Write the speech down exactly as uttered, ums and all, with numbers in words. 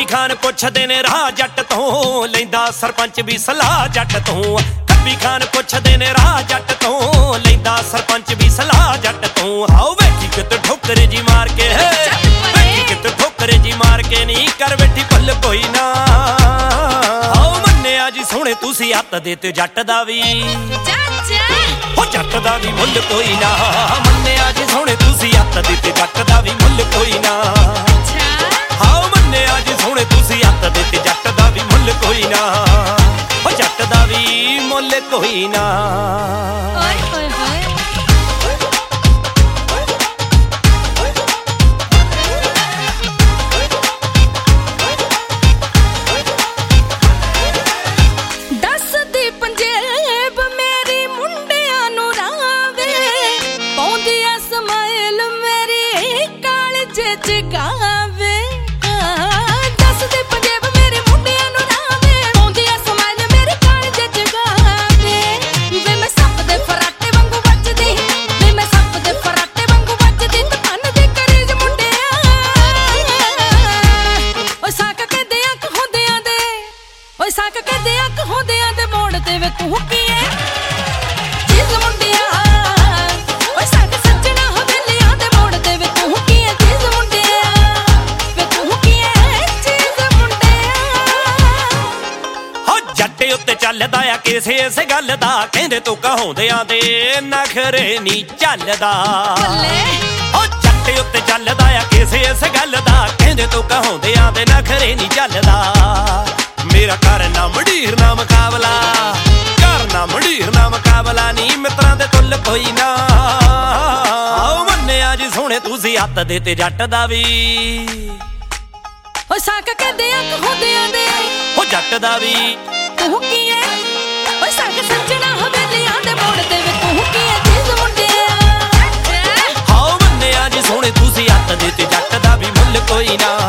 खान पुछदे ने राह जट तो लैंदा सरपंच भी सलाह जट तो खब्बी खान पुछदे ने राह जट तो लैंदा सरपंच भी सलाह जट तो आओ बैठी कित ठोकर जी मार के है बैठी कित ठोकर जी मार के नी कर बैठी पल कोई ना आओ मन्निया जी सोहणे तुसी हत्थ दे ते जट दा वी हो जट दा वी मुल कोई ना मन्निया जी सोहणे तुसी हत्थ दे ते जट दा वी मुल कोई ना आओ मन्निया जी सोहणे तुसी हत्थ दे ते जट दा वी मुल कोई ना हो जट दा वी मुल कोई ना ਚੱਲਦਾ ਆ ਕਿਸੇ ਇਸ ਗੱਲ ਦਾ ਕਹਿੰਦੇ ਤੂੰ ਕਹਾਉਂਦਿਆਂ ਦੇ ਨਖਰੇ ਨੀ ਚੱਲਦਾ ਓ ਜੱਟ ਉੱਤੇ ਚੱਲਦਾ ਆ ਕਿਸੇ ਇਸ ਗੱਲ ਦਾ ਕਹਿੰਦੇ ਤੂੰ ਕਹਾਉਂਦਿਆਂ ਦੇ ਨਖਰੇ ਨੀ ਚੱਲਦਾ ਮੇਰਾ ਕਰ ਨਾ ਮੰਡੀਰ ਨਾ ਮੁਕਾਬਲਾ ਕਰ ਨਾ ਮੰਡੀਰ ਨਾ ਮੁਕਾਬਲਾ ਨੀ ਮਿੱਤਰਾਂ ਦੇ ਤੁੱਲ ਕੋਈ ਨਾ ਆਓ ਮੰਨਿਆ ਜੀ ਸੋਹਣੇ ਤੁਸੀਂ ਹੱਥ ਦੇ ਤੇ ਜੱਟ ਦਾ ਵੀ ਓ ਸਾਕ ਕਹਿੰਦੇ ਆ ਕਹਾਉਂਦਿਆਂ ਦੇ ਓ ਜੱਟ ਦਾ ਵੀ ਤੂੰ ਕੀ ਐ ਓਏ ਸਾਕ ਸੱਜਣਾ ਹਵੇਲੀਆਂ ਦੇ ਮੋੜ ਤੇ ਵੇ ਤੂੰ ਕੀ ਐ ਜਿਸ ਮੁੰਡਿਆ ਹਾਓ ਮੰਨਿਆ ਜੀ ਸੋਹਣੇ ਤੁਸੀਂ ਹੱਥ ਦੇ ਤੇ ਜੱਟ ਦਾ ਵੀ ਮੁੱਲ ਕੋਈ ਨਾ